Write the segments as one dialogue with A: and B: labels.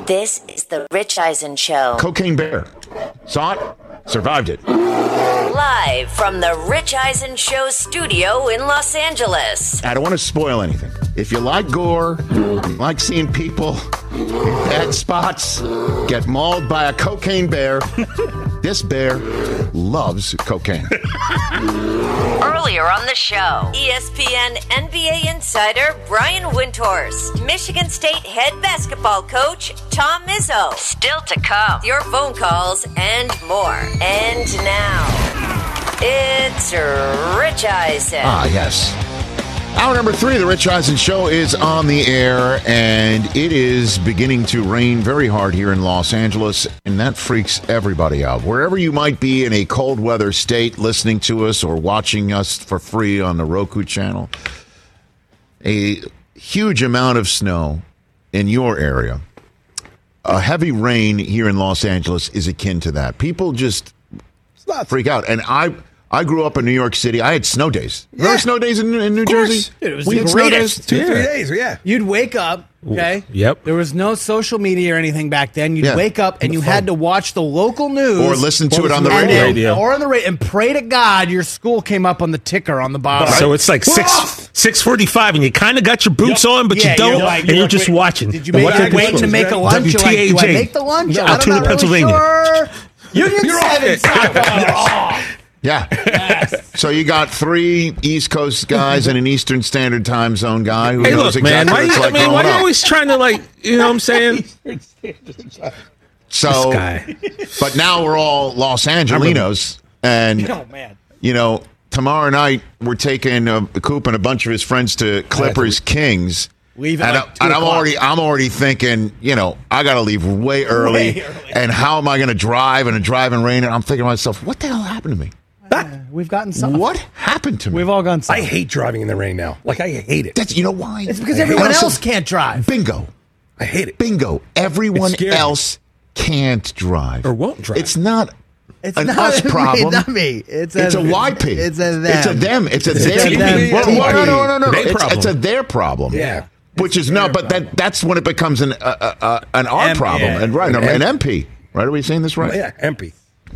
A: This is the Rich Eisen Show.
B: Cocaine Bear. Saw it? Survived it.
A: Live from the Rich Eisen Show studio in Los Angeles.
B: I don't want to spoil anything. If you like gore, you like seeing people in bad spots get mauled by a cocaine bear, this bear loves cocaine.
A: Earlier on the show, ESPN NBA insider Brian Windhorst, Michigan State head basketball coach Tom Izzo. Still to come, your phone calls and more. And now, it's Rich Eisen.
B: Ah, yes. Hour number 3 of the Rich Eisen Show is on the air, and it is beginning to rain very hard here in Los Angeles, and that freaks everybody out. Wherever you might be in a cold weather state listening to us or watching us for free on the Roku channel, a huge amount of snow in your area. A heavy rain here in Los Angeles is akin to that. People just freak out. And I grew up in New York City. I had snow days. Remember snow days in New Jersey?
C: Dude, it was
B: We
C: the
B: had snow days.
C: greatest.
D: 2-3 days, yeah.
C: You'd wake up, okay?
D: Yep.
C: There was no social media or anything back then. You'd
B: Yeah.
C: wake up and you had to watch the local news.
B: Or listen to it on the
C: and
B: radio.
C: then- Or on the radio. And pray to God your school came up on the ticker on the bottom.
D: So it's like 6:45, and you kind of got your boots on, but
C: Yeah,
D: you don't,
C: you're like-
D: and you're just watching.
C: Did you
D: And
C: make
D: watching
C: it wait
D: this
C: to
D: one.
C: make a lunch? You're like, do I
D: WTAJ.
C: make the lunch? I'm
D: Altoona,
C: not really
D: Pennsylvania.
C: sure. Union 7 softball.
B: Yeah. So you got 3 East Coast guys and an Eastern Standard Time Zone guy who
D: Hey,
B: knows
D: look, man.
B: exactly
D: Why,
B: what it's like
D: why
B: growing
D: you
B: up.
D: always trying to, like, you know what I'm saying?
B: So,
D: This guy.
B: but now we're all Los Angelinos, and
C: Oh, man.
B: you know, tomorrow night we're taking Coop and a bunch of his friends to Clippers Kings.
C: Leave at
B: And,
C: like 2
B: and
C: o'clock.
B: I'm already thinking, you know, I got to leave way early. And how am I going to drive and drive in rain? And I'm thinking to myself, what the hell happened to me?
C: We've gotten some.
B: What happened to me?
C: We've all gone some.
D: Oh.
E: I hate driving in the rain now. Like, I hate it.
B: That's, you know why?
C: It's because
B: And
C: everyone
B: also-
C: else can't drive.
B: Bingo.
E: I hate it.
B: Bingo. Everyone
E: It's scary.
B: else can't drive.
D: Or won't drive.
B: It's not
C: It's
B: an
C: not
B: us problem.
C: Not me. It's a
B: YP.
C: It's a them.
B: It's a them. It's a
C: It's a
B: them.
C: them.
B: Well, no.
D: Their
B: It's
D: problem.
B: a their problem.
E: Yeah.
B: Which is not, but that's when it becomes an our problem.
C: yeah.
B: And right, an MP. Right? Are we saying this right?
E: Yeah, MP.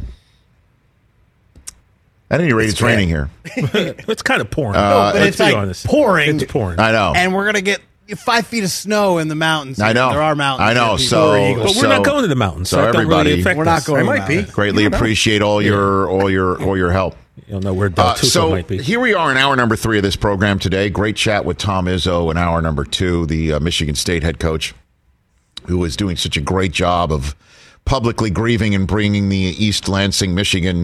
B: At any rate, it's raining here.
D: It's kind of pouring.
C: but
D: let's
C: it's
D: be
C: like
D: honest.
C: pouring.
D: It's pouring.
B: I know.
C: And we're gonna get 5 feet of snow in the mountains.
B: I know.
C: There are mountains.
B: I know.
C: There.
B: So,
C: People are eagles.
D: But we're not going to the mountains,
B: so
D: so that don't really
B: everybody-
D: affect
C: We're not
D: us.
C: going.
E: I
C: to
E: might be.
C: mountains.
B: greatly appreciate all your help.
D: You don't know where Del Tuco
B: So
D: might be.
B: here we are in hour number 3 of this program today. Great chat with Tom Izzo in hour number 2, the Michigan State head coach, who is doing such a great job of publicly grieving and bringing the East Lansing, Michigan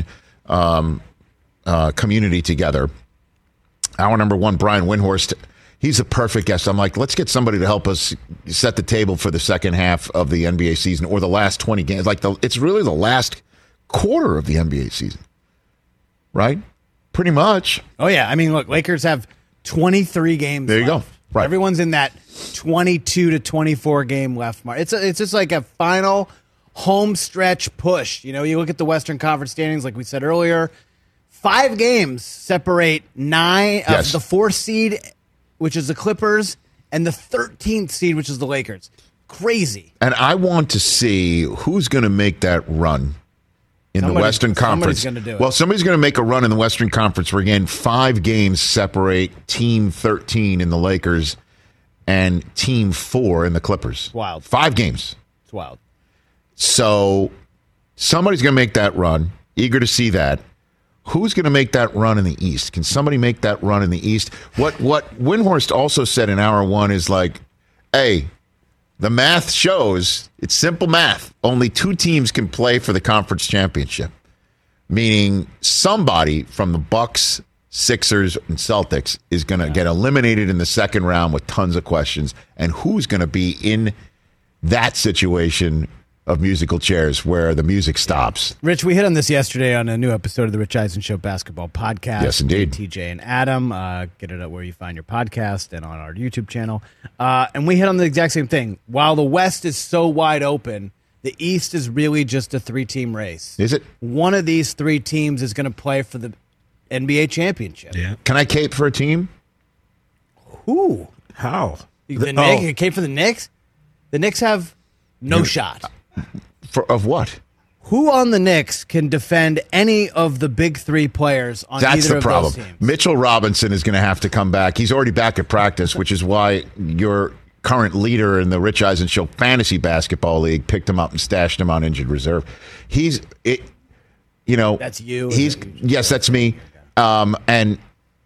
B: community together. Hour number 1, Brian Windhorst. He's the perfect guest. I'm like, let's get somebody to help us set the table for the second half of the NBA season or the last 20 games. Like it's really the last quarter of the NBA season, right? Pretty much.
C: Oh yeah. I mean, look, Lakers have 23 games.
B: There you
C: left.
B: go. Right.
C: Everyone's in that 22 to 24 game left mark. It's just like a final home stretch push. You know, you look at the Western Conference standings, like we said earlier. 5 games separate 9
B: Yes.
C: of the 4th seed, which is the Clippers, and the 13th seed, which is the Lakers. Crazy.
B: And I want to see who's going to make that run in the Western Conference.
C: Somebody's gonna do it.
B: Well, somebody's going to make a run in the Western Conference where, again, 5 games separate Team 13 in the Lakers and Team 4 in the Clippers.
C: Wild.
B: 5 games.
C: It's wild.
B: So somebody's going to make that run. Eager to see that. Who's going to make that run in the East? Can somebody make that run in the East? What Windhorst also said in hour 1 is like, hey, the math shows, it's simple math. Only 2 teams can play for the conference championship, meaning somebody from the Bucks, Sixers, and Celtics is going to get eliminated in the second round with tons of questions. And who's going to be in that situation of musical chairs where the music stops?
C: Rich, we hit on this yesterday on a new episode of the Rich Eisen Show basketball podcast.
B: Yes, indeed.
C: TJ and Adam. Get it up where you find your podcast and on our YouTube channel. And we hit on the exact same thing. While the West is so wide open, the East is really just a 3-team race.
B: Is it?
C: One of these 3 teams is going to play for the NBA championship.
D: Yeah.
B: Can I cape for a team?
C: Who?
D: How?
C: The Knicks? You cape for the Knicks? The Knicks have No shot.
B: Of what?
C: Who on the Knicks can defend any of the big three players on
B: That's
C: either
B: the problem.
C: of those teams?
B: Mitchell Robinson is going to have to come back. He's already back at practice, which is why your current leader in the Rich Eisen Show Fantasy Basketball League picked him up and stashed him on injured reserve.
C: That's you.
B: Yes, that's me. And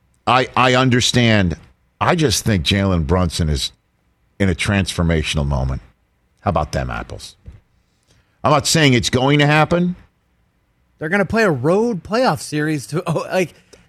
B: I understand. I just think Jalen Brunson is in a transformational moment. How about them apples? I'm not saying it's going to happen.
C: They're going to play a road playoff series to open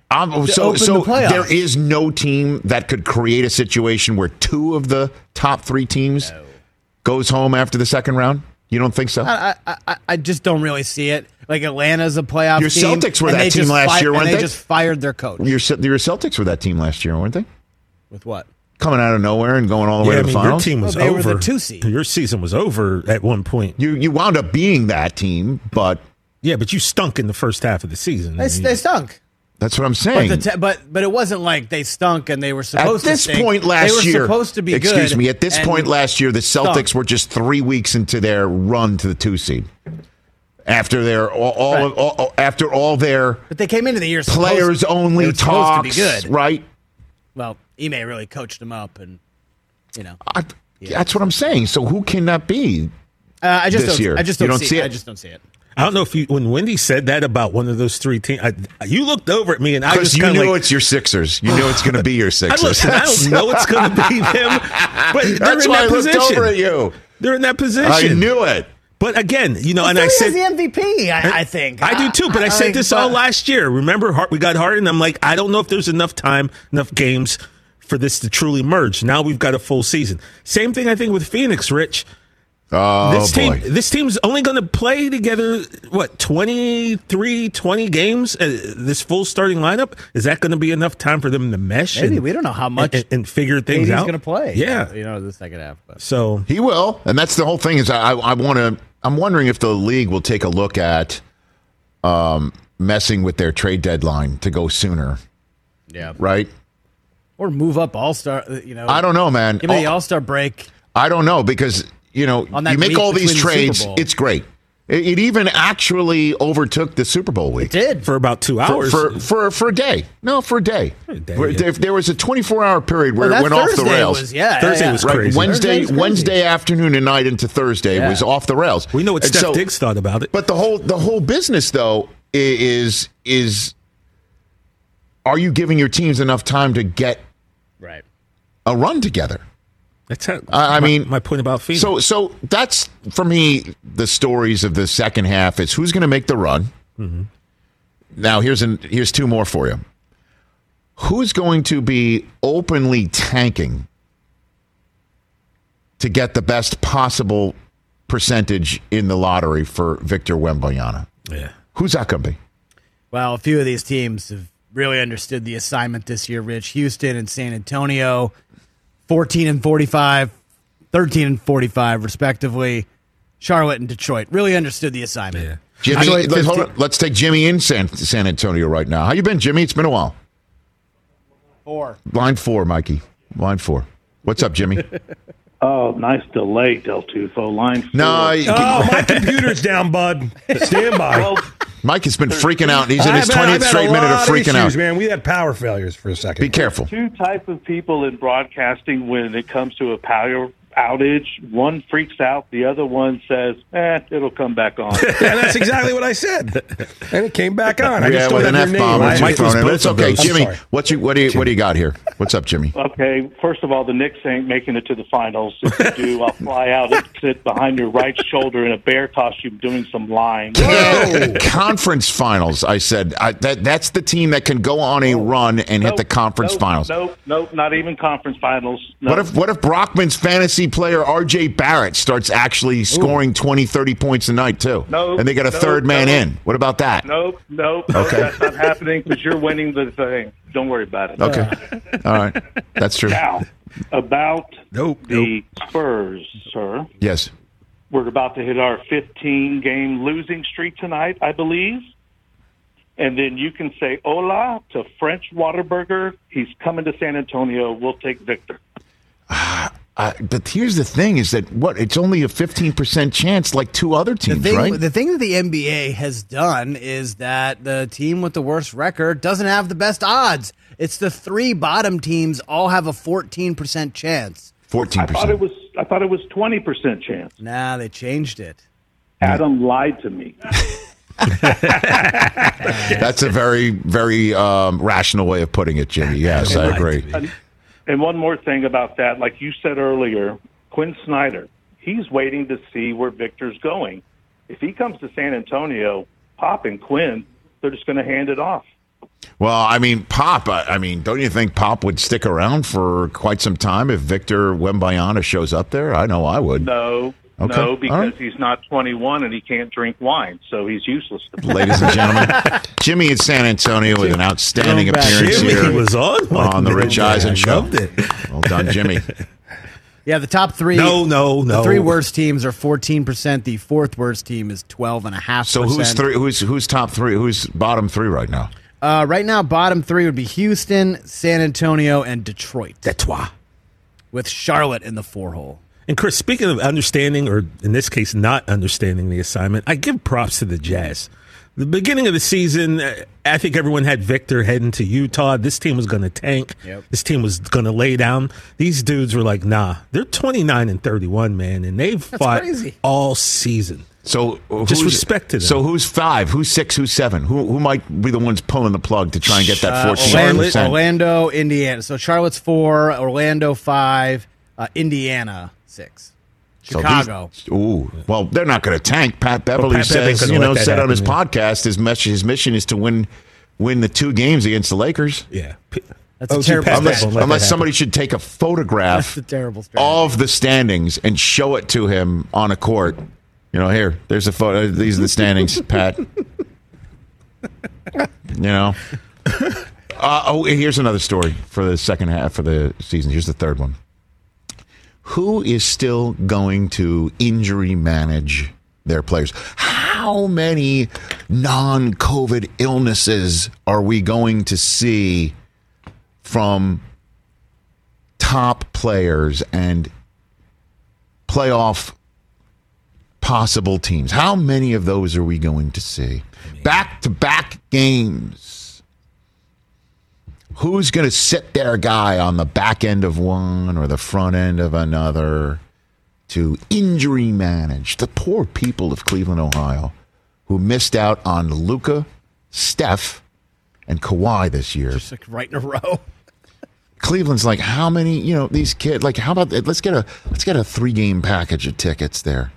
B: So
C: the playoffs.
B: there is no team that could create a situation where two of the top three teams goes home after the second round? You don't think so?
C: I just don't really see it. Like Atlanta's a playoff
B: Your
C: team.
B: Celtics were
C: and
B: that
C: they
B: team
C: just
B: last year, weren't
C: and
B: they?
C: They just fired their coach.
B: Your Celtics were that team last year, weren't they?
C: With what?
B: Coming out of nowhere and going all the way to the finals.
D: Your team was
C: Well, they
D: over.
C: were the 2 seed.
D: Your season was over at one point.
B: You wound up being that team, but
D: Yeah, but you stunk in the first half of the season.
C: They stunk.
B: that's what I'm saying.
C: But it wasn't like they stunk and they were supposed
B: At this
C: to stink.
B: point last
C: they
B: year,
C: were supposed to be good.
B: excuse me, at this
C: and
B: point last year, the Celtics
C: stunk.
B: were just 3 weeks into their run to the 2 seed. After their after all their
C: But they came into the year
B: players
C: supposed,
B: only
C: they were supposed to be
B: talks,
C: good.
B: right?
C: Well, Ime really coached them up, and
B: That's what I'm saying. So who can that be?
C: I just
B: this
C: don't,
B: year?
C: I just
B: You
C: don't
B: don't
C: see
B: see
C: it.
B: it?
C: I just don't see it.
D: I don't know if when Wendy said that about one of those three teams, you looked over at me and I
B: Because
D: just
B: you
D: kind of
B: know
D: like,
B: it's your Sixers. You know it's going to be your Sixers.
D: I don't know it's going to be them, but they're
B: That's
D: in
B: why
D: that
B: I looked
D: position.
B: over at you.
D: They're in that position.
B: I knew it.
D: But again, and I
C: Philly
D: said
C: has the MVP. I think
D: I do too. But I said this all last year. Remember, we got Harden. I'm like, I don't know if there's enough time, enough games for this to truly merge. Now we've got a full season. Same thing, I think, with Phoenix, Rich.
B: Oh, boy.
D: This team's only going to play together, 20 games? This full starting lineup? Is that going to be enough time for them to mesh?
C: Maybe. We don't know how much
D: and figure things
C: he's
D: out.
C: going to play.
D: Yeah.
C: The second half. But.
D: So
B: He will. And that's the whole thing is I'm wondering if the league will take a look at messing with their trade deadline to go sooner.
C: Yeah.
B: Right?
C: Or move up All-Star,
B: I don't know, man.
C: Give me the All-Star break.
B: I don't know because,
C: On that
B: you make
C: week
B: all these
C: between the Super
B: trades.
C: Bowl.
B: It's great. It even actually overtook the Super Bowl week.
C: It did.
D: for about 2 hours.
B: For a day. No, for a day.
D: yeah.
B: There was a 24-hour period where
C: Well,
B: it went off the
C: Thursday
B: rails.
D: Thursday was
B: Right,
D: crazy.
B: Wednesday
C: Thursday was crazy.
B: Wednesday afternoon and night into Thursday was off the rails.
D: we know what
B: And
D: Steph
B: so-
D: Diggs thought about it.
B: But the whole business though is are you giving your teams enough time to get
C: Right.
B: a run together?
D: That's how,
B: I mean,
D: my point about Phoenix.
B: So that's for me the stories of the second half is who's going to make the run.
D: Mm-hmm.
B: Now here's two more for you. Who's going to be openly tanking to get the best possible percentage in the lottery for Victor Wembanyama?
D: Yeah.
B: Who's that going to be?
C: Well, a few of these teams have really understood the assignment this year, Rich. Houston and San Antonio, 14 and 45, 13 and 45, respectively. Charlotte and Detroit really understood the assignment.
D: Yeah.
B: Jimmy,
C: Detroit,
B: hold on. Let's take Jimmy in San Antonio right now. How you been, Jimmy? It's been a while.
C: 4.
B: Line 4, Mikey. Line 4. What's up, Jimmy?
F: Oh, nice delay, Del Tufo. Line 4.
B: No,
E: Oh, my computer's down, bud. Stand by.
F: Well,
B: Mike has been freaking out. He's in his
E: I've
B: 20th
E: had
B: straight
E: a
B: minute of
E: lot
B: freaking out.
E: issues, man. We had power failures for a second.
B: Be careful.
F: two types of people in broadcasting when it comes to a power outage. One freaks out. The other one says, it'll come back on.
E: Yeah, that's exactly what I said. And it came back on. I
B: Yeah,
E: just don't
B: with
E: have
B: an
E: your
B: F-bomb
E: name.
B: or two
D: Mike was
B: thrown in. But
D: both
B: it's
D: of
B: okay.
D: those.
B: Jimmy,
E: I'm sorry.
B: what do you got here? What's up, Jimmy?
F: Okay, first of all, the Knicks ain't making it to the finals. If you do, I'll fly out and sit behind your right shoulder in a bear costume doing some lines.
B: Conference finals, I said. That's the team that can go on a run and hit the conference finals.
F: Nope, not even conference finals. No.
B: What if Brockman's fantasy player R.J. Barrett starts actually scoring 20, 30 points a night, too?
F: No,
B: And they got a third man in. What about that?
F: Nope,
B: Okay.
F: that's not happening because you're winning the thing. Don't worry about it.
B: Okay. All right. That's true.
F: Now, about
D: Nope.
F: the Spurs, sir.
B: Yes.
F: We're about to hit our 15-game losing streak tonight, I believe. And then you can say hola to French Waterburger. He's coming to San Antonio. We'll take Victor.
B: But here's the thing: is that it's only a 15% chance, like two other teams, right?
C: The thing that the NBA has done is that the team with the worst record doesn't have the best odds. It's the three bottom teams all have a 14% chance.
B: 14%.
F: I thought it was 20% chance.
C: Nah, they changed it.
F: Adam lied to me.
B: That's a very, very rational way of putting it, Jimmy. Yes, I agree.
F: And one more thing about that, like you said earlier, Quinn Snyder, he's waiting to see where Victor's going. If he comes to San Antonio, Pop and Quinn, they're just going to hand it off.
B: Well, I mean, Pop, don't you think Pop would stick around for quite some time if Victor Wembanyama shows up there? I know I would.
F: No,
B: Okay.
F: no, because
B: All right.
F: he's not 21 and he can't drink wine, so he's useless to play.
B: Ladies and gentlemen, Jimmy in San Antonio with an outstanding appearance
D: Jimmy
B: here
D: was on
B: the Rich Eisen
D: I
B: show.
D: loved it.
B: Well done, Jimmy.
C: Yeah, the top three.
D: No.
C: The three worst teams are 14%. The fourth worst team is 12.5%.
B: So who's top three? Who's bottom three right now?
C: Right now, bottom three would be Houston, San Antonio, and Detroit,
D: That's why.
C: with Charlotte in the 4-hole.
D: And Chris, speaking of understanding, or in this case, not understanding the assignment, I give props to the Jazz. The beginning of the season, I think everyone had Victor heading to Utah. This team was going to tank.
C: Yep.
D: This team was going to lay down. These dudes were like, nah, they're 29-31, man, and they've fought
C: crazy.
D: all season.
B: So
D: Just respect to them.
B: So who's 5? Who's 6? Who's 7? Who might be the ones pulling the plug to try and get that 14%?
C: Orlando, Indiana. So Charlotte's 4, Orlando 5, Indiana 6.
B: So
C: Chicago.
B: Well, they're not going to tank. Pat Beverly
D: Pat Bev ain't
B: says,
D: gonna let that
B: said on his
D: happen,
B: podcast, his mission is to win the 2 games against the Lakers.
D: Yeah.
C: That's a terrible
D: Pat Bev
C: strategy.
D: won't let
B: Unless
D: that
B: somebody should take a photograph
C: That's a terrible strategy.
B: of the standings and show it to him on a court. Here, there's a photo. These are the standings, Pat. Here's another story for the second half of the season. Here's the third one. Who is still going to injury manage their players? How many non-COVID illnesses are we going to see from top players and playoff possible teams? How many of those are we going to see? Back-to-back games. Who's going to sit their guy on the back end of one or the front end of another to injury manage the poor people of Cleveland, Ohio, who missed out on Luka, Steph, and Kawhi this year?
C: Just like right in a row.
B: Cleveland's like, how many, these kids, like, how about, let's get a 3-game package of tickets there.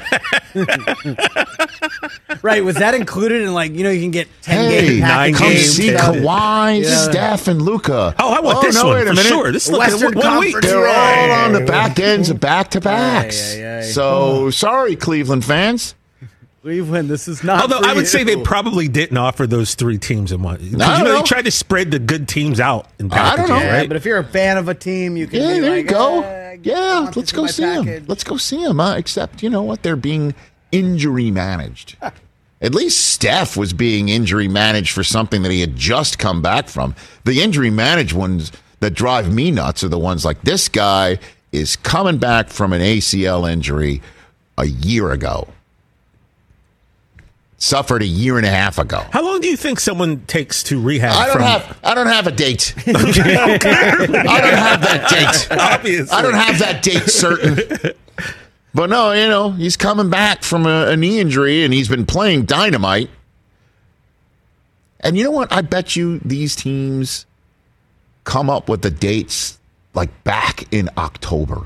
C: Right. Was that included in, you can get 10
B: Hey,
C: game packages?
B: come
D: games,
B: see
D: yeah.
B: Kawhi,
C: Yeah.
B: Steph, and Luka.
D: Oh, I want this one
B: wait a
D: for
B: minute.
D: sure. This is looking
C: Western
D: at 1 week.
C: Conference.
B: They're
C: Right.
B: all on the back ends of back-to-backs.
C: Aye.
B: So, sorry, Cleveland fans.
C: Cleveland, this is not
D: Although
C: for
D: I would say they
C: you.
D: probably didn't offer those 3 teams in one. Because,
B: don't know.
D: they tried to spread the good teams out in
B: I
D: packages,
B: don't know.
C: Yeah,
D: right?
C: but if you're a fan of a team, you can
B: Yeah,
C: be
B: there
C: like,
B: you go.
C: I
B: Yeah,
C: want
B: let's
C: this in
B: go
C: my
B: see them.
C: package.
B: Let's go see them. Except, you know what? They're being injury managed. At least Steph was being injury managed for something that he had just come back from. The injury managed ones that drive me nuts are the ones like this guy is coming back from an ACL injury a year ago. Suffered a year and a half ago.
D: How long do you think someone takes to rehab?
B: I don't have a date. I don't have that date.
D: Obviously.
B: I don't have that date certain. But no, he's coming back from a knee injury and he's been playing dynamite. And you know what? I bet you these teams come up with the dates like back in October.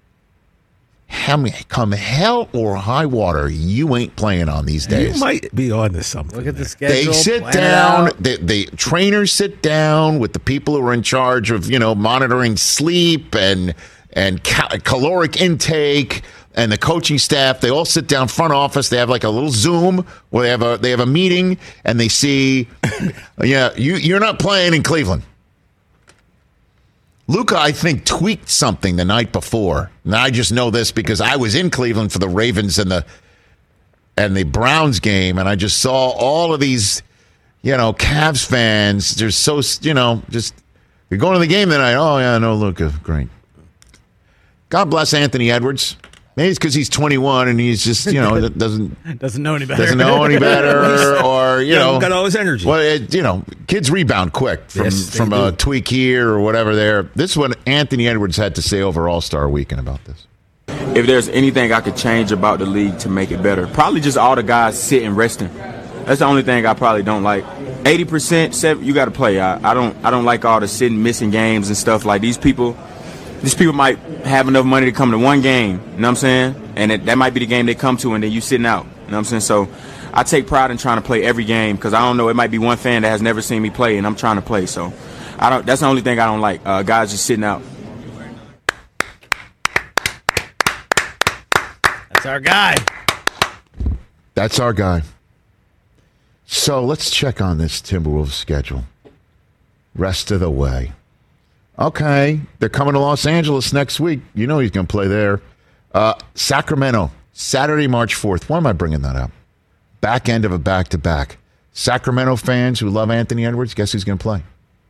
B: Come hell or high water, you ain't playing on these days.
D: You might be on to something.
C: Look at the
D: there.
C: schedule.
B: They sit
C: plan it
B: down.
C: out.
B: The trainers sit down with the people who are in charge of monitoring sleep and caloric intake, and the coaching staff. They all sit down front office. They have like a little Zoom where they have a meeting, and they see, you're not playing in Cleveland. Luka, I think, tweaked something the night before. And I just know this because I was in Cleveland for the Ravens and the Browns game, and I just saw all of these, Cavs fans. They're so, just you're going to the game tonight. Oh yeah, no, Luka, great. God bless Anthony Edwards. Maybe it's because he's 21 and he's just,
C: Doesn't know any better.
B: Doesn't know any better, or
D: got all his energy.
B: Well, kids rebound quick from a tweak here or whatever. There, this is what Anthony Edwards had to say over All-Star Weekend about this.
G: If there's anything I could change about the league to make it better, probably just all the guys sitting resting. That's the only thing I probably don't like. 80%, you got to play. I don't like all the sitting, missing games and stuff. Like these people might have enough money to come to one game, you know what I'm saying? And that might be the game they come to, and then you sitting out, you know what I'm saying? So I take pride in trying to play every game because I don't know, it might be one fan that has never seen me play, and I'm trying to play. So that's the only thing I don't like, guys just sitting out.
C: That's our guy.
B: That's our guy. So let's check on this Timberwolves schedule. Rest of the way. Okay, they're coming to Los Angeles next week. You know he's going to play there. Sacramento, Saturday, March 4th. Why am I bringing that up? Back end of a back-to-back. Sacramento fans who love Anthony Edwards, guess who's going to play?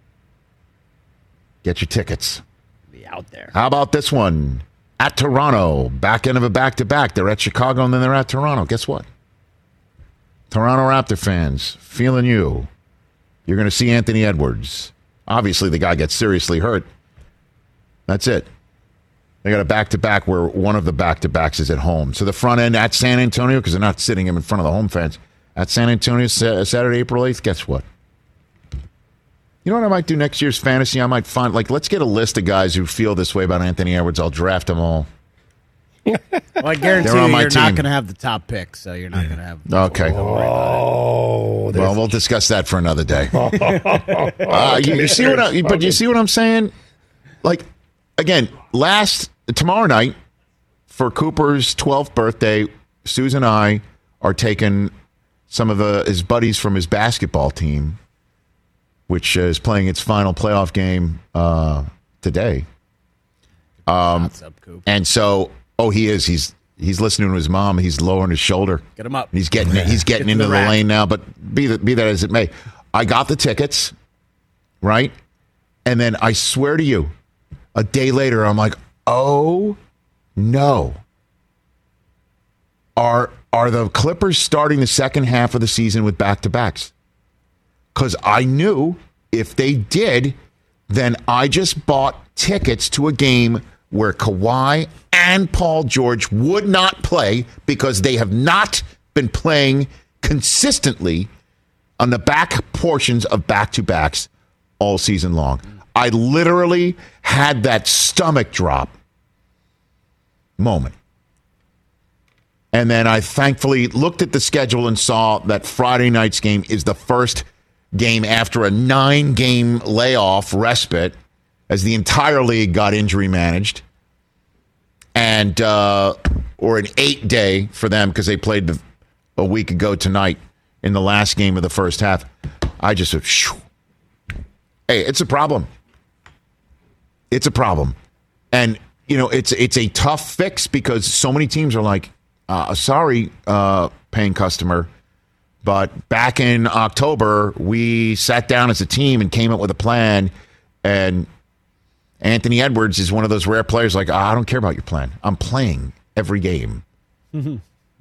B: Get your tickets.
C: Be out there.
B: How about this one? At Toronto, back end of a back-to-back. They're at Chicago, and then they're at Toronto. Guess what? Toronto Raptor fans, feeling you. You're going to see Anthony Edwards. Obviously, the guy gets seriously hurt. That's it. They got a back-to-back where one of the back-to-backs is at home. So the front end at San Antonio, because they're not sitting him in front of the home fans, at San Antonio, Saturday, April 8th, guess what? You know what I might do next year's fantasy? I might find, let's get a list of guys who feel this way about Anthony Edwards. I'll draft them all.
C: Well, I guarantee you're not going to have the top pick, so you're not going to have.
B: Okay.
E: Oh,
B: well, we'll discuss that for another day. You see what I'm saying? Again, tomorrow night for Cooper's 12th birthday, Susan and I are taking some of his buddies from his basketball team, which is playing its final playoff game today.
C: What's up, Coop?
B: And so. Oh, he is. He's listening to his mom. He's lowering his shoulder.
C: Get him up.
B: He's getting into the lane now. But be that as it may, I got the tickets, right? And then I swear to you, a day later, I'm like, oh no. Are the Clippers starting the second half of the season with back-to-backs? Because I knew if they did, then I just bought tickets to a game where Kawhi and Paul George would not play because they have not been playing consistently on the back portions of back-to-backs all season long. I literally had that stomach drop moment. And then I thankfully looked at the schedule and saw that Friday night's game is the first game after a 9-game layoff respite as the entire league got injury managed. And or an 8-day for them because they played a week ago tonight in the last game of the first half. I just said, shoo. Hey, it's a problem. It's a problem. And, it's a tough fix because so many teams are like, sorry, paying customer, but back in October, we sat down as a team and came up with a plan, and Anthony Edwards is one of those rare players like, I don't care about your plan. I'm playing every game. Mm-hmm.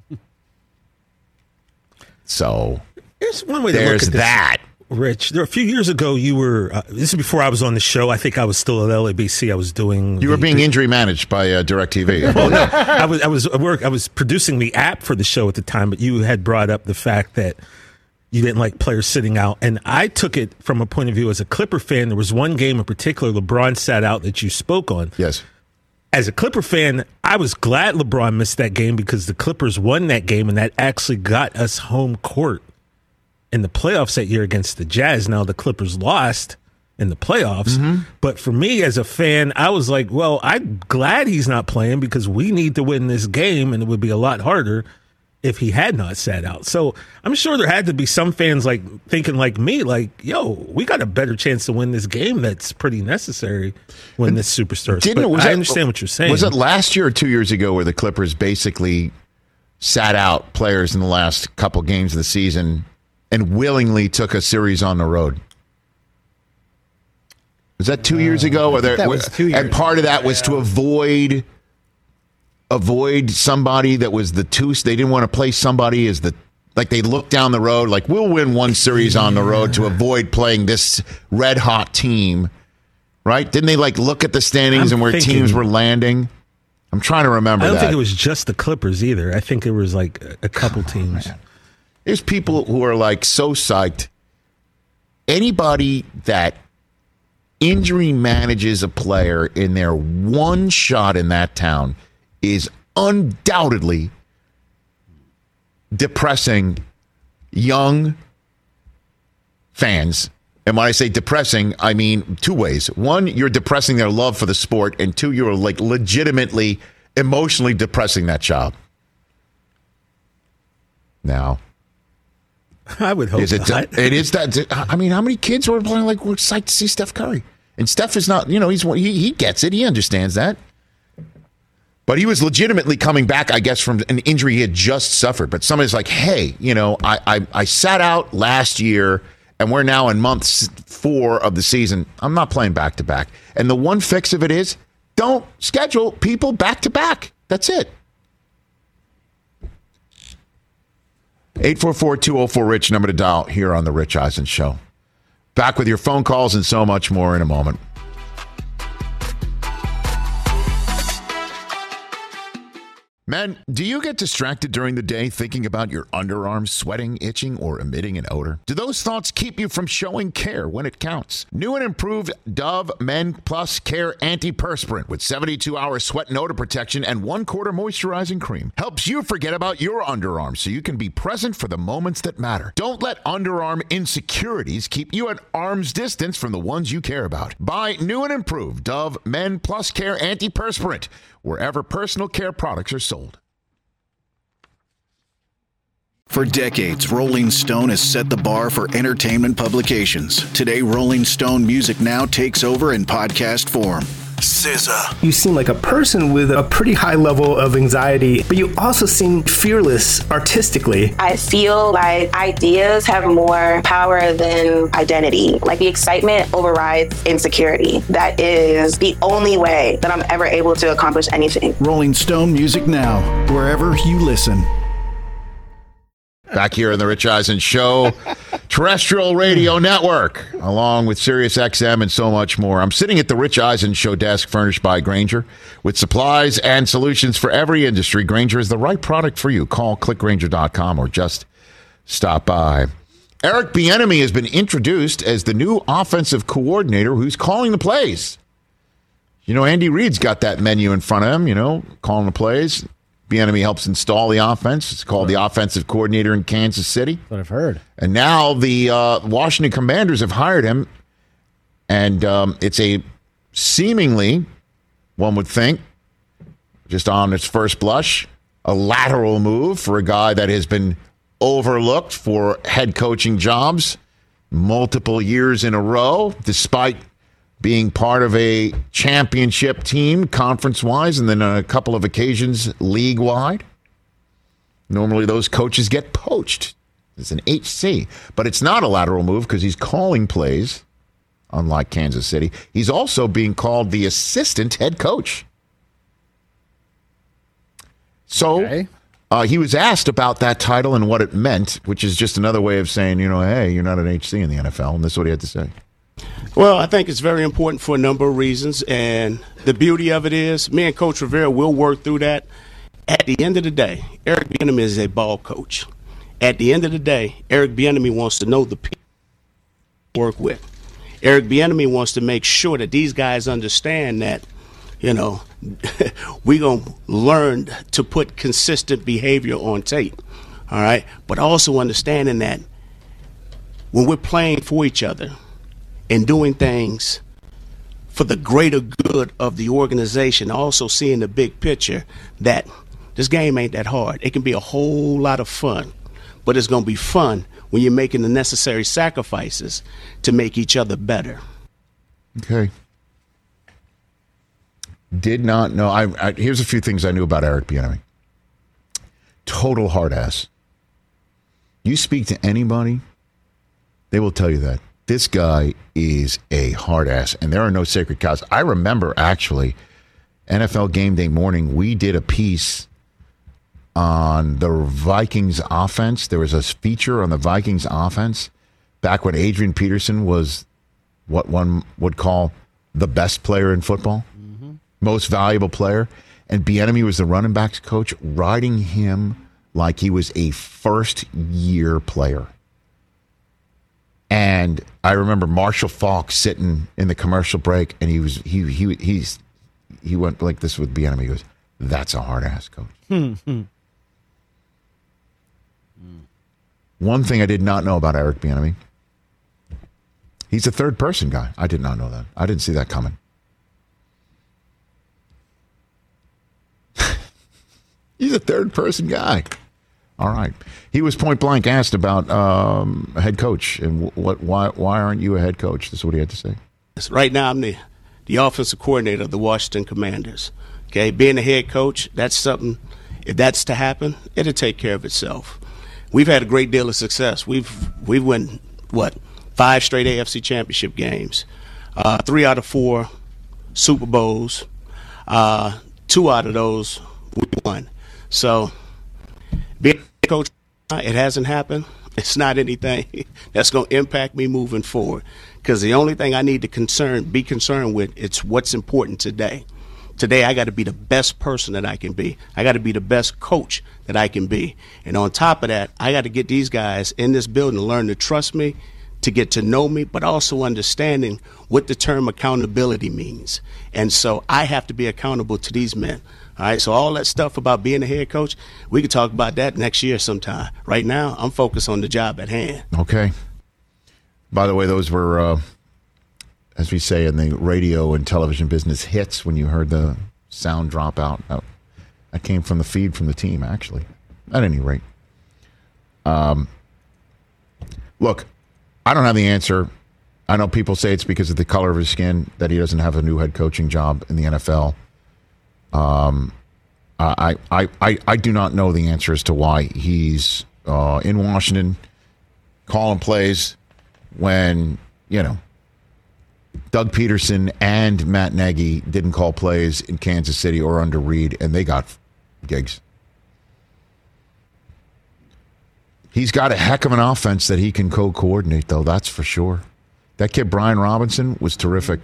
B: So
D: there's one way to look at this,
B: that.
D: Rich, a few years ago, you were, this is before I was on the show. I think I was still at LABC. I was doing.
B: You were being injury managed by DirecTV.
D: Well, no, I was producing the app for the show at the time, but you had brought up the fact that you didn't like players sitting out. And I took it from a point of view as a Clipper fan. There was one game in particular, LeBron sat out, that you spoke on.
B: Yes.
D: As a Clipper fan, I was glad LeBron missed that game because the Clippers won that game, and that actually got us home court in the playoffs that year against the Jazz. Now the Clippers lost in the playoffs, but for me as a fan, I was like, well, I'm glad he's not playing because we need to win this game, and it would be a lot harder if he had not sat out. So I'm sure there had to be some fans thinking like me, like, yo, we got a better chance to win this game that's pretty necessary when this superstar. I understand what you're saying.
B: Was it last year or 2 years ago where the Clippers basically sat out players in the last couple games of the season and willingly took a series on the road? Was that 2 years ago?
C: That was 2 years
B: and part of that was to avoid avoid somebody that was the two. They didn't want to play somebody as like they looked down the road, like we'll win one series on the road to avoid playing this red hot team, right? Didn't they like look at the standings and where teams were landing? I'm trying to remember.
D: I don't think it was just the Clippers either. I think it was like a couple teams.
B: Man. There's people who are like so psyched. Anybody that injury manages a player in their one shot in that town is undoubtedly depressing young fans. And when I say depressing, I mean two ways. One, you're depressing their love for the sport, and two, you're like legitimately emotionally depressing that child. Now,
D: I would hope not.
B: It is that. I mean, how many kids were playing? Like, we're psyched to see Steph Curry, and Steph is not. He gets it. He understands that. But he was legitimately coming back, I guess, from an injury he had just suffered. But somebody's like, hey, I sat out last year, and we're now in month 4 of the season. I'm not playing back to back. And the one fix of it is, don't schedule people back to back. That's it. 844-204-RICH, number to dial here on The Rich Eisen Show. Back with your phone calls and so much more in a moment. Men, do you get distracted during the day thinking about your underarms sweating, itching, or emitting an odor? Do those thoughts keep you from showing care when it counts? New and improved Dove Men Plus Care Antiperspirant with 72-hour sweat and odor protection and 1/4 moisturizing cream helps you forget about your underarms so you can be present for the moments that matter. Don't let underarm insecurities keep you at arm's distance from the ones you care about. Buy new and improved Dove Men Plus Care Antiperspirant wherever personal care products are sold.
H: For decades, Rolling Stone has set the bar for entertainment publications. Today, Rolling Stone Music Now takes over in podcast form. SZA.
I: You seem like a person with a pretty high level of anxiety, but you also seem fearless artistically.
J: I feel like ideas have more power than identity. Like the excitement overrides insecurity. That is the only way that I'm ever able to accomplish anything.
H: Rolling Stone Music Now, wherever you listen.
B: Back here on the Rich Eisen Show, terrestrial radio network, along with Sirius XM and so much more. I'm sitting at the Rich Eisen Show desk furnished by Grainger with supplies and solutions for every industry. Grainger is the right product for you. Call clickgrainger.com or just stop by. Eric Bieniemy has been introduced as the new offensive coordinator who's calling the plays. Andy Reid's got that menu in front of him, calling the plays. Bieniemy helps install the offense. It's called the offensive coordinator in Kansas City.
C: That's what I've heard.
B: And now the Washington Commanders have hired him. And it's a seemingly, one would think, just on its first blush, a lateral move for a guy that has been overlooked for head coaching jobs multiple years in a row, despite being part of a championship team conference-wise and then on a couple of occasions league-wide. Normally those coaches get poached. It's an HC. But it's not a lateral move because he's calling plays, unlike Kansas City. He's also being called the assistant head coach. So he was asked about that title and what it meant, which is just another way of saying, hey, you're not an HC in the NFL. And this is what he had to say.
K: Well, I think it's very important for a number of reasons, and the beauty of it is me and Coach Rivera will work through that. At the end of the day, Eric Bieniemy is a ball coach. At the end of the day, Eric Bieniemy wants to know the people he work with. Eric Bieniemy wants to make sure that these guys understand that, we're going to learn to put consistent behavior on tape, all right? But also understanding that when we're playing for each other, and doing things for the greater good of the organization, also seeing the big picture that this game ain't that hard. It can be a whole lot of fun, but it's going to be fun when you're making the necessary sacrifices to make each other better.
B: Okay. Did not know. Here's a few things I knew about Eric Bieniemy. Total hard ass. You speak to anybody, they will tell you that. This guy is a hard ass, and there are no sacred cows. I remember, actually, NFL Game Day morning, we did a piece on the Vikings offense. There was a feature on the Vikings offense back when Adrian Peterson was what one would call the best player in football, most valuable player. And Bieniemy was the running backs coach, riding him like he was a first-year player. And I remember Marshall Faulk sitting in the commercial break, and he went like this with Bieniemy. He goes, "That's a hard-ass coach." One thing I did not know about Eric Bieniemy, he's a third-person guy. I did not know that. I didn't see that coming. He's a third-person guy. All right. He was point-blank asked about a head coach and why aren't you a head coach? This is what he had to say.
K: Right now, I'm the offensive coordinator of the Washington Commanders. Okay, being a head coach, that's something. If that's to happen, it'll take care of itself. We've had a great deal of success. We've won 5 straight AFC Championship games, 3 out of 4 Super Bowls, 2 out of those we won. So, being a coach, it hasn't happened. It's not anything that's going to impact me moving forward. Because the only thing I need to be concerned with, it's what's important today. Today, I got to be the best person that I can be. I got to be the best coach that I can be. And on top of that, I got to get these guys in this building to learn to trust me, to get to know me, but also understanding what the term accountability means. And so I have to be accountable to these men. All right, so all that stuff about being a head coach, we could talk about that next year sometime. Right now, I'm focused on the job at hand.
B: Okay. By the way, those were, as we say in the radio and television business, hits when you heard the sound drop out. That came from the feed from the team, actually, at any rate. Look, I don't have the answer. I know people say it's because of the color of his skin that he doesn't have a new head coaching job in the NFL. I do not know the answer as to why he's in Washington calling plays when, Doug Peterson and Matt Nagy didn't call plays in Kansas City or under Reed, and they got gigs. He's got a heck of an offense that he can co-coordinate, though, that's for sure. That kid, Brian Robinson, was terrific.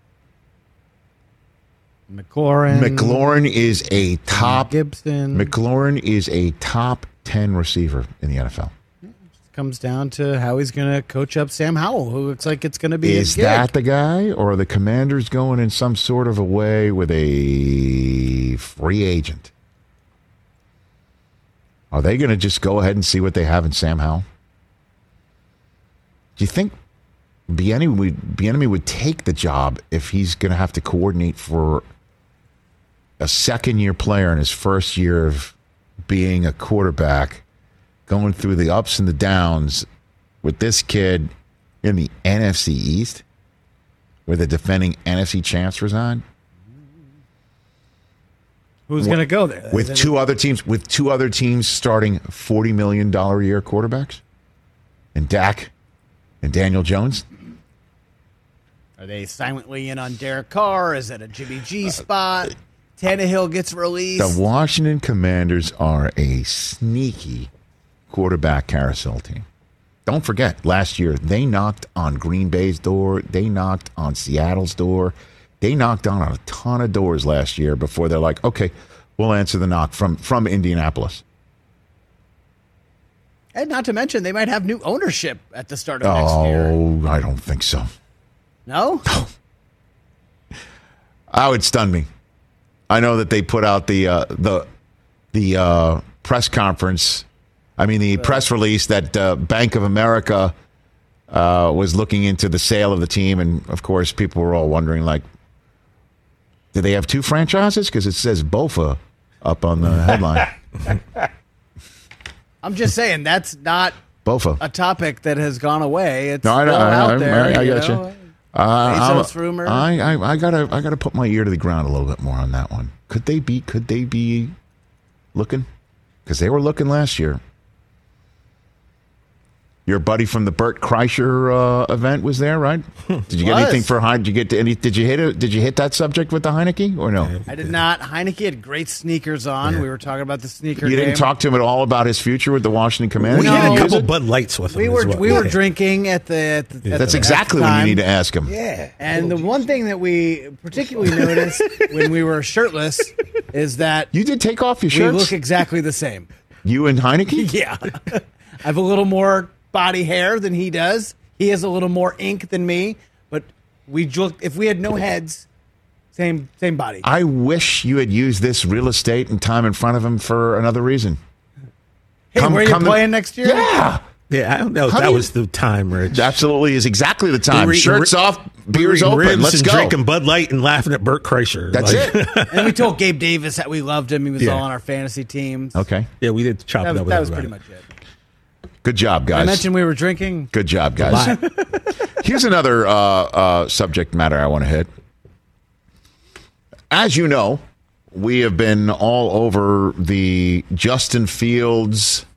B: McLaurin is a top
C: Gibson.
B: McLaurin is a top 10 receiver in the NFL.
C: It comes down to how he's going to coach up Sam Howell, who looks like it's going to be his gig.
B: Is that the guy, or are the Commanders going in some sort of a way with a free agent? Are they going to just go ahead and see what they have in Sam Howell? Do you think Bieniemy would take the job if he's going to have to coordinate for a second-year player in his first year of being a quarterback, going through the ups and the downs with this kid in the NFC East, where the defending NFC champs reside?
C: Who's going to go there?
B: With two other teams starting $40 million a year quarterbacks? And Dak and Daniel Jones?
C: Are they silently in on Derek Carr? Is it a Jimmy G spot? Tannehill gets released.
B: The Washington Commanders are a sneaky quarterback carousel team. Don't forget, last year, they knocked on Green Bay's door. They knocked on Seattle's door. They knocked on a ton of doors last year before they're like, okay, we'll answer the knock from Indianapolis.
C: And not to mention, they might have new ownership at the start of next year.
B: Oh, I don't think so.
C: No?
B: No. That would stun me. I know that they put out the press conference. I mean, the press release that Bank of America was looking into the sale of the team, and of course, people were all wondering, like, do they have 2 franchises? Because it says Bofa up on the headline.
C: I'm just saying that's not
B: Bofa.
C: a topic that has gone away. It's
B: No, I
C: still out there.
B: I got you.
C: Bezos rumor.
B: I gotta put my ear to the ground a little bit more on that one. Could they be looking? Because they were looking last year. Your buddy from the Bert Kreischer event was there, right? Did you get anything for Heineke? Did you get to any? Did you hit that subject with the Heineke or no?
C: I did not. Heineke had great sneakers on. Yeah. We were talking about the sneaker.
B: You didn't talk to him at all about his future with the Washington Commanders.
D: We had a couple Bud Lights with him.
C: We were drinking at the.
B: That's exactly when you need to ask him.
C: Yeah. And the one thing that we particularly noticed when we were shirtless is that
B: you did take off your shirts.
C: We look exactly the same.
B: You and Heineke?
C: Yeah. I have a little more body hair than he does. He has a little more ink than me, but if we had no heads, same body.
B: I wish you had used this real estate and time in front of him for another reason.
C: Hey, where are you playing next year?
B: Yeah.
D: Yeah, I don't know. That was the time, Rich.
B: Absolutely is exactly the time. Shirts off, beers open. Let's go.
D: Drinking Bud Light and laughing at Bert Kreischer.
B: That's it.
C: And we told Gabe Davis that we loved him. He was all on our fantasy teams.
B: Okay.
D: Yeah, we did chop it up.
C: That was pretty much it.
B: Good job, guys.
C: I mentioned we were drinking.
B: Good job, guys. Here's another subject matter I want to hit. As you know, we have been all over the Justin Fields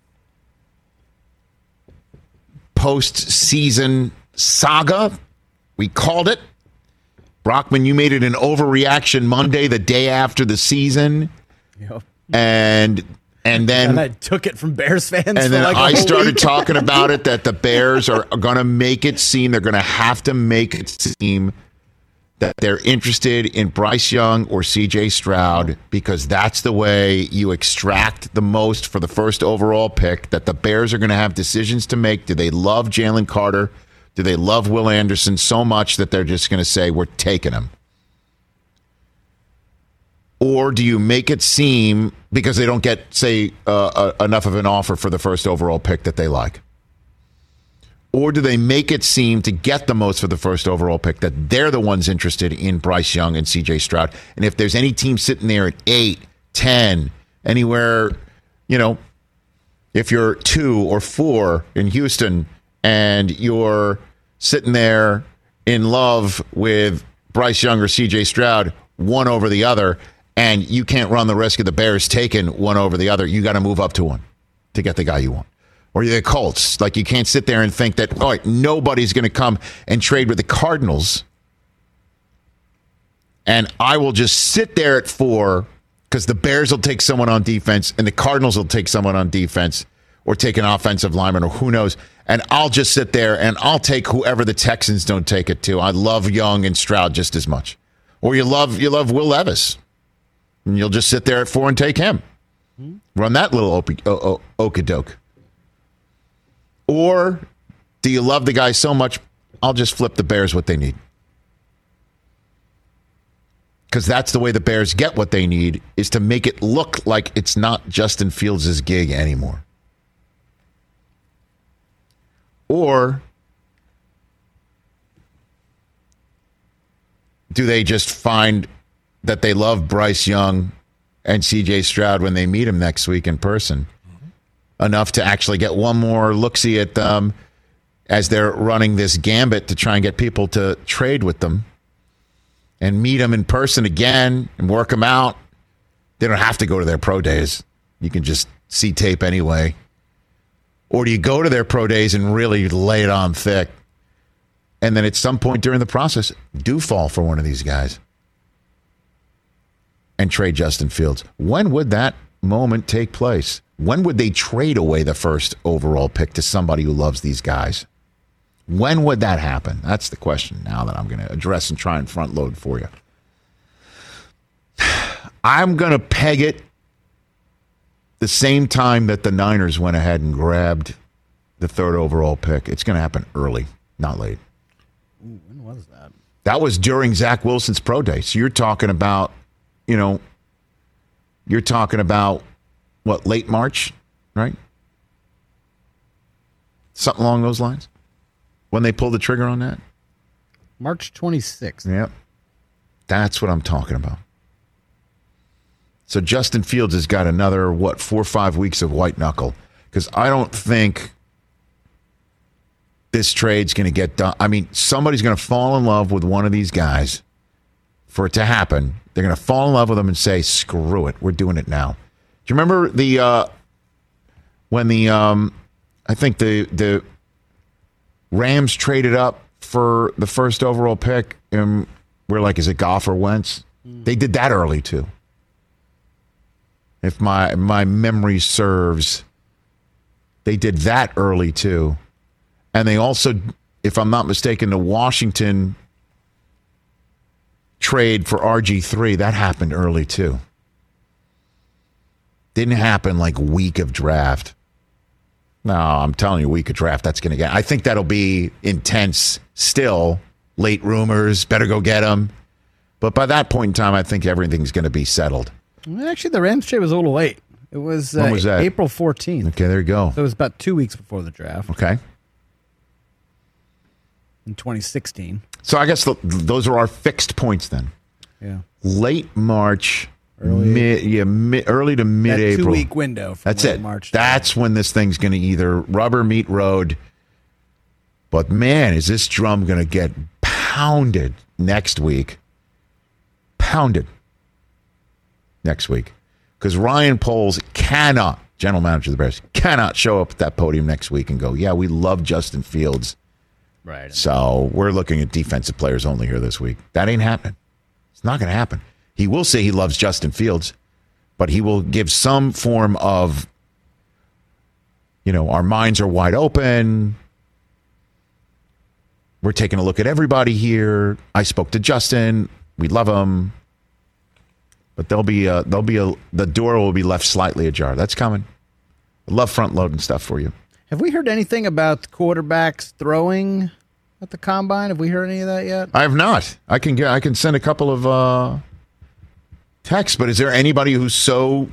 B: postseason saga. We called it. Brockman, you made it an overreaction Monday, the day after the season.
C: Yep.
B: And then
C: I took it from Bears fans.
B: And then I started
C: week.
B: talking about it, that the Bears are going to make it seem, they're going to have to make it seem that they're interested in Bryce Young or C.J. Stroud, because that's the way you extract the most for the first overall pick, that the Bears are going to have decisions to make. Do they love Jalen Carter? Do they love Will Anderson so much that they're just going to say, we're taking him? Or do you make it seem, because they don't get, say, enough of an offer for the first overall pick that they like? Or do they make it seem, to get the most for the first overall pick, that they're the ones interested in Bryce Young and C.J. Stroud? And if there's any team sitting there at 8, 10, anywhere, if you're 2 or 4 in Houston and you're sitting there in love with Bryce Young or C.J. Stroud, one over the other, and you can't run the risk of the Bears taking one over the other, you got to move up to one to get the guy you want. Or the Colts. Like, you can't sit there and think that, all right, nobody's going to come and trade with the Cardinals, and I will just sit there at 4 because the Bears will take someone on defense and the Cardinals will take someone on defense or take an offensive lineman or who knows, and I'll just sit there and I'll take whoever the Texans don't take it to. I love Young and Stroud just as much. Or you love Will Levis, and you'll just sit there at 4 and take him. Run that little okey-doke. Or do you love the guy so much, I'll just flip the Bears what they need? Because that's the way the Bears get what they need, is to make it look like it's not Justin Fields' gig anymore. Or do they just find that they love Bryce Young and C.J. Stroud when they meet him next week in person enough to actually get one more look-see at them as they're running this gambit to try and get people to trade with them and meet them in person again and work them out? They don't have to go to their pro days. You can just see tape anyway. Or do you go to their pro days and really lay it on thick, and then at some point during the process, do fall for one of these guys and trade Justin Fields? When would that moment take place? When would they trade away the first overall pick to somebody who loves these guys? When would that happen? That's the question now that I'm going to address and try and front load for you. I'm going to peg it the same time that the Niners went ahead and grabbed the third overall pick. It's going to happen early, not late.
C: Ooh, when was that?
B: That was during Zach Wilson's pro day. So you're talking about, what, late March, right? Something along those lines? When they pulled the trigger on that?
C: March 26th.
B: Yep. That's what I'm talking about. So Justin Fields has got another, 4 or 5 weeks of white knuckle. Because I don't think this trade's going to get done. I mean, somebody's going to fall in love with one of these guys for it to happen. They're going to fall in love with them and say, screw it, we're doing it now. Do you remember I think the Rams traded up for the first overall pick, and we're like, is it Goff or Wentz? They did that early, too. If my memory serves, they did that early, too. And they also, if I'm not mistaken, the Washington trade for RG3, that happened early, too. Didn't happen like week of draft. No, I'm telling you, week of draft, that's going to get. I think that'll be intense still. Late rumors, better go get them. But by that point in time, I think everything's going to be settled.
C: Actually, the Rams trade was a little late. It was,
B: when was that?
C: April 14th.
B: Okay, there you go.
C: So it was about 2 weeks before the draft.
B: Okay.
C: In 2016.
B: So I guess those are our fixed points then.
C: Yeah.
B: Late March, early to mid-April.
C: That 2-week window. From
B: That's it.
C: March
B: That's when this thing's going to either rubber meet road. But man, is this drum going to get pounded next week? Pounded next week. Because Ryan Poles cannot, general manager of the Bears, cannot show up at that podium next week and go, yeah, we love Justin Fields.
C: Right.
B: So we're looking at defensive players only here this week. That ain't happening. It's not going to happen. He will say he loves Justin Fields, but he will give some form of, our minds are wide open. We're taking a look at everybody here. I spoke to Justin. We love him. But the door will be left slightly ajar. That's coming. I love front loading stuff for you.
C: Have we heard anything about quarterbacks throwing at the combine? Have we heard any of that yet?
B: I have not. I can send a couple of texts, but is there anybody who's so,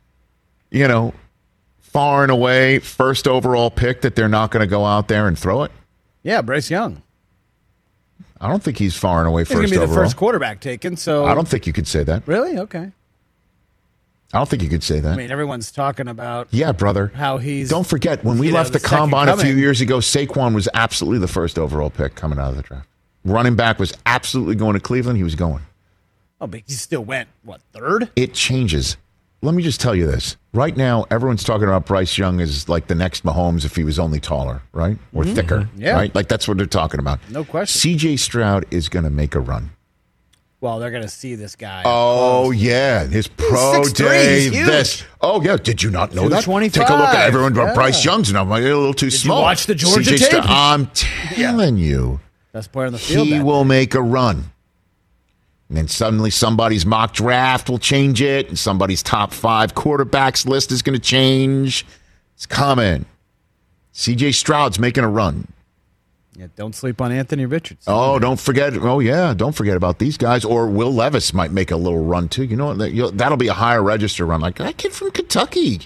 B: far and away first overall pick that they're not going to go out there and throw it?
C: Yeah, Bryce Young.
B: I don't think he's far and away first overall.
C: He's going to be the first quarterback taken, so...
B: I don't think you could say that.
C: Really? Okay.
B: I don't think you could say that.
C: I mean, everyone's talking about...
B: Yeah, brother.
C: How he's...
B: Don't forget, when we left the combine a few years ago, Saquon was absolutely the first overall pick coming out of the draft. Running back was absolutely going to Cleveland. He was going.
C: Oh, but he still went, third?
B: It changes. Let me just tell you this. Right now, everyone's talking about Bryce Young as like the next Mahomes if he was only taller, right? Or thicker, right? Like that's what they're talking about.
C: No question.
B: C.J. Stroud is going to make a run.
C: Well, they're going to see this guy.
B: Oh, yeah. His pro day. This. Oh, yeah. Did you not know that?
C: 25.
B: Take a look at everyone. Yeah. Bryce Young's now a little too small.
C: Did you watch the Georgia tape?
B: I'm telling you.
C: Best player on the field.
B: He will make a run. And then suddenly somebody's mock draft will change it, and somebody's top 5 quarterbacks list is going to change. It's coming. C.J. Stroud's making a run.
C: Yeah, don't sleep on Anthony Richardson.
B: Oh, don't forget. Oh, yeah, don't forget about these guys. Or Will Levis might make a little run, too. That'll be a higher register run. Like, that kid from Kentucky.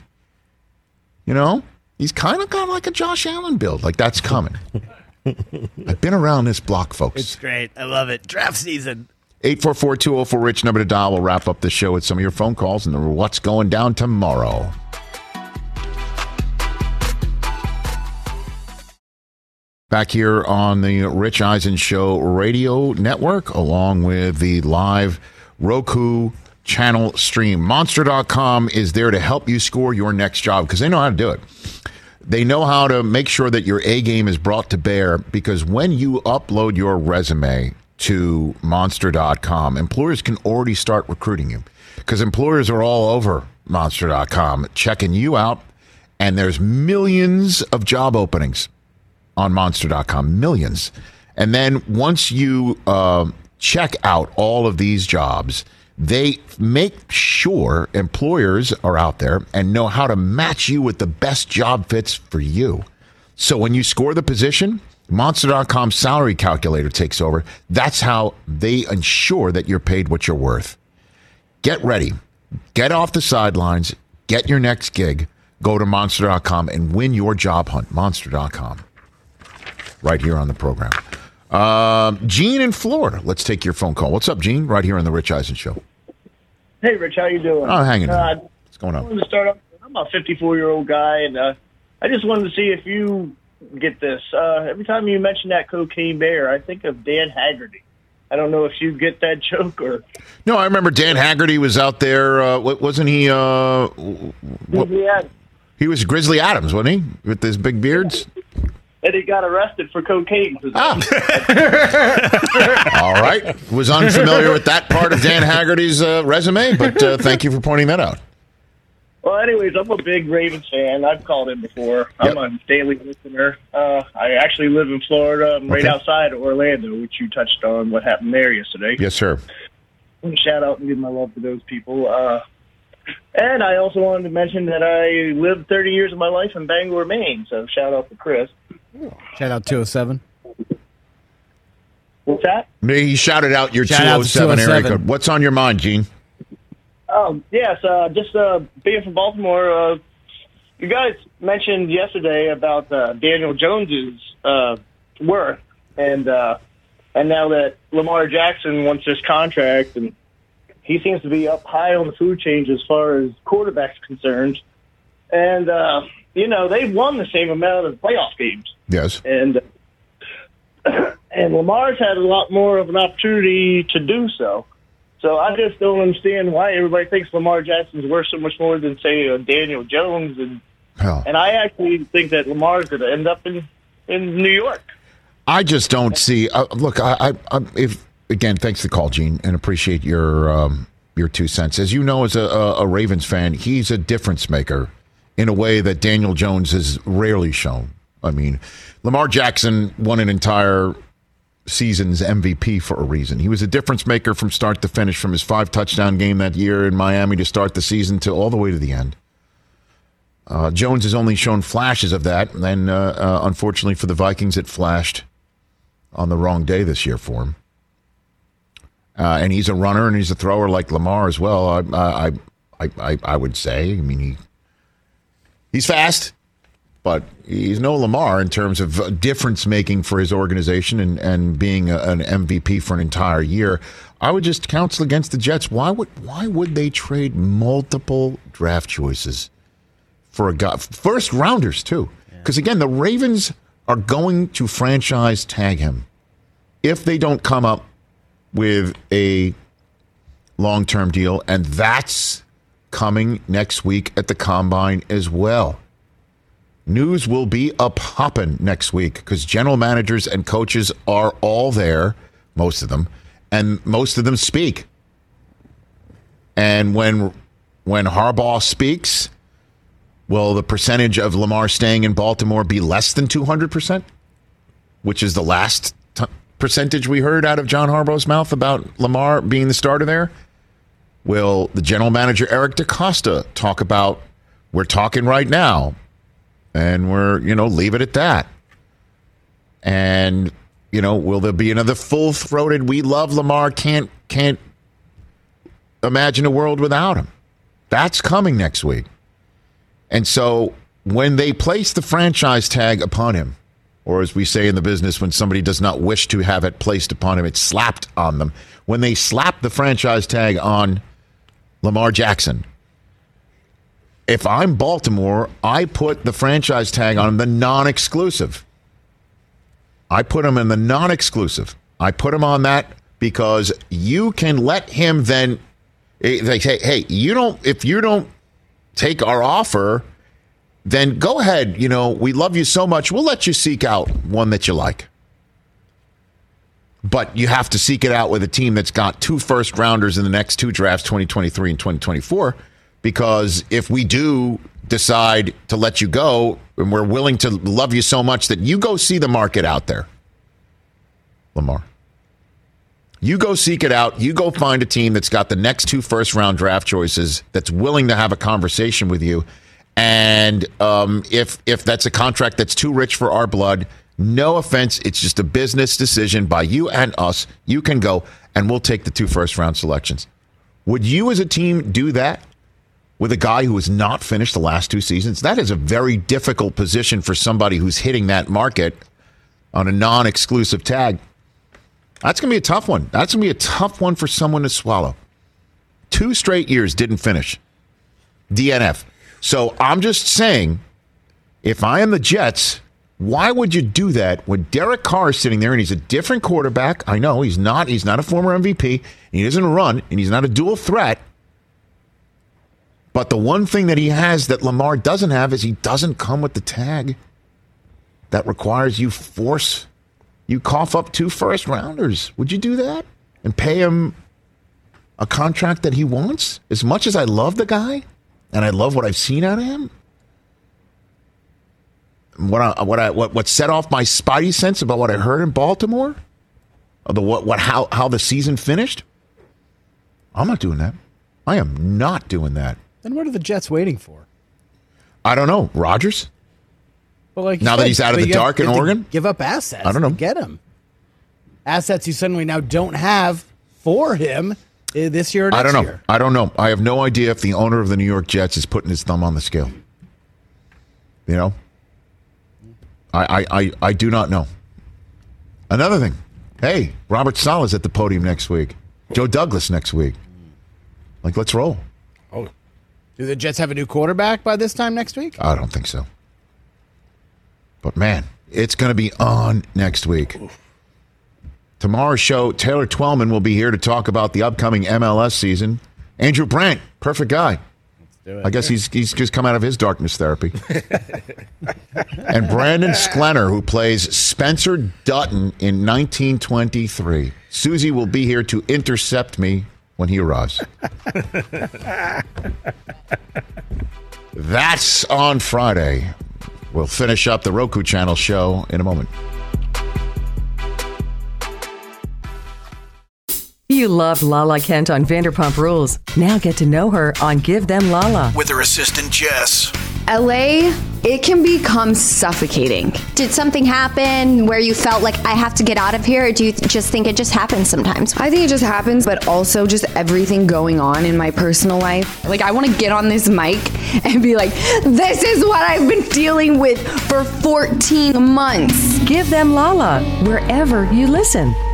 B: He's kind of got like a Josh Allen build. Like, that's coming. I've been around this block, folks.
C: It's great. I love it. Draft season.
B: 844-204-RICH, number to dial. We'll wrap up the show with some of your phone calls and what's going down tomorrow. Back here on the Rich Eisen Show radio network, along with the live Roku channel stream. Monster.com is there to help you score your next job because they know how to do it. They know how to make sure that your A game is brought to bear because when you upload your resume to Monster.com, employers can already start recruiting you because employers are all over Monster.com checking you out, and there's millions of job openings on Monster.com, millions. And then once you check out all of these jobs, they make sure employers are out there and know how to match you with the best job fits for you. So when you score the position, Monster.com salary calculator takes over. That's how they ensure that you're paid what you're worth. Get ready. Get off the sidelines. Get your next gig. Go to Monster.com and win your job hunt. Monster.com. Right here on the program. Gene in Florida. Let's take your phone call. What's up, Gene? Right here on the Rich Eisen Show.
L: Hey, Rich. How you doing?
B: Oh, hanging in. What's going on?
L: I wanted to start off. I'm a 54-year-old guy, and I just wanted to see if you get this. Every time you mention that Cocaine Bear, I think of Dan Haggerty. I don't know if you get that joke or...
B: No, I remember Dan Haggerty was out there. Wasn't he...
L: Grizzly Adams.
B: He was Grizzly Adams, wasn't he? With his big beards?
L: and he got arrested for cocaine.
B: All right. Was unfamiliar with that part of Dan Haggerty's resume, but thank you for pointing that out.
L: Well, anyways, I'm a big Ravens fan. I've called in before. I'm a daily listener. I actually live in Florida. I'm right outside of Orlando, which you touched on what happened there yesterday.
B: Yes, sir.
L: Shout out and give my love to those people. And I also wanted to mention that I lived 30 years of my life in Bangor, Maine. So shout out to Chris.
C: Shout out 207.
L: What's that?
B: He shouted out your
C: Shout out to
B: 207 area
C: 207.
B: code. What's on your mind, Gene?
L: Yes, just being from Baltimore, you guys mentioned yesterday about Daniel Jones's worth, and now that Lamar Jackson wants this contract, and he seems to be up high on the food chain as far as quarterbacks concerned, and they've won the same amount of playoff games.
B: Yes,
L: and Lamar's had a lot more of an opportunity to do so. So I just don't understand why everybody thinks Lamar Jackson's worth so much more than, say, Daniel Jones. And I actually think that Lamar's going to end up in New York.
B: I just don't see. Look, again, thanks for the call, Gene, and appreciate your 2 cents. As you know, as a Ravens fan, he's a difference maker in a way that Daniel Jones has rarely shown. I mean, Lamar Jackson won an entire season's MVP for a reason. He was a difference maker from start to finish, from his 5-touchdown game that year in Miami to start the season to all the way to the end. Jones has only shown flashes of that, and unfortunately for the Vikings, it flashed on the wrong day this year for him. And he's a runner and he's a thrower like Lamar as well. I would say. I mean, he's fast, but he's no Lamar in terms of difference making for his organization and being an MVP for an entire year. I would just counsel against the Jets. Why would they trade multiple draft choices for a guy, first rounders too? Because again, the Ravens are going to franchise tag him if they don't come up with a long-term deal, and that's coming next week at the Combine as well. News will be a-poppin' next week because general managers and coaches are all there, most of them, and most of them speak. And when Harbaugh speaks, will the percentage of Lamar staying in Baltimore be less than 200%, which is the last percentage we heard out of John Harbaugh's mouth about Lamar being the starter there? Will the general manager, Eric DaCosta, talk about, we're talking right now, and we're, leave it at that? And, will there be another full-throated, we love Lamar, can't imagine a world without him? That's coming next week. And so when they place the franchise tag upon him, or as we say in the business, when somebody does not wish to have it placed upon him, it's slapped on them. When they slap the franchise tag on Lamar Jackson, if I'm Baltimore, I put the franchise tag on him, the non-exclusive. I put him in the non-exclusive. I put him on that because you can let him then, they say, hey, if you don't take our offer, then go ahead. We love you so much. We'll let you seek out one that you like. But you have to seek it out with a team that's got 2 first-rounders in the next 2 drafts, 2023 and 2024. Because if we do decide to let you go, and we're willing to love you so much that you go see the market out there, Lamar. You go seek it out. You go find a team that's got the next 2 first-round draft choices that's willing to have a conversation with you. And if that's a contract that's too rich for our blood, no offense, it's just a business decision by you and us. You can go, and we'll take the 2 first-round selections. Would you as a team do that with a guy who has not finished the last 2 seasons? That is a very difficult position for somebody who's hitting that market on a non-exclusive tag. That's going to be a tough one. That's going to be a tough one for someone to swallow. 2 straight years didn't finish. DNF. So I'm just saying, if I am the Jets, why would you do that when Derek Carr is sitting there and he's a different quarterback? I know he's not a former MVP. He doesn't run, and he's not a dual threat. But the one thing that he has that Lamar doesn't have is he doesn't come with the tag. that requires you cough up 2 first-rounders. Would you do that? And pay him a contract that he wants? As much as I love the guy, and I love what I've seen out of him, what set off my spidey sense about what I heard in Baltimore, how the season finished, I'm not doing that. I am not doing that.
C: Then what are the Jets waiting for?
B: I don't know. Rodgers?
C: Well, like
B: now that he's out of the dark in Oregon?
C: Give up assets.
B: I don't know.
C: To get him. Assets you suddenly now don't have for him this year or next year.
B: I don't know. I have no idea if the owner of the New York Jets is putting his thumb on the scale. You know? I do not know. Another thing. Hey, Robert Saleh's at the podium next week. Joe Douglas next week. Like, let's roll.
C: Oh. Do the Jets have a new quarterback by this time next week?
B: I don't think so. But, man, it's going to be on next week. Tomorrow's show, Taylor Twellman will be here to talk about the upcoming MLS season. Andrew Brandt, perfect guy. I guess he's just come out of his darkness therapy. And Brandon Sklenar, who plays Spencer Dutton in 1923. Susie will be here to intercept me when he arrives. That's on Friday. We'll finish up the Roku Channel show in a moment.
M: You loved Lala Kent on Vanderpump Rules. Now get to know her on Give Them Lala.
H: With her assistant, Jess.
N: LA, it can become suffocating.
O: Did something happen where you felt like I have to get out of here, or do you just think it just happens sometimes?
N: I think it just happens, but also just everything going on in my personal life. Like, I want to get on this mic and be like, this is what I've been dealing with for 14 months.
M: Give Them Lala, wherever you listen.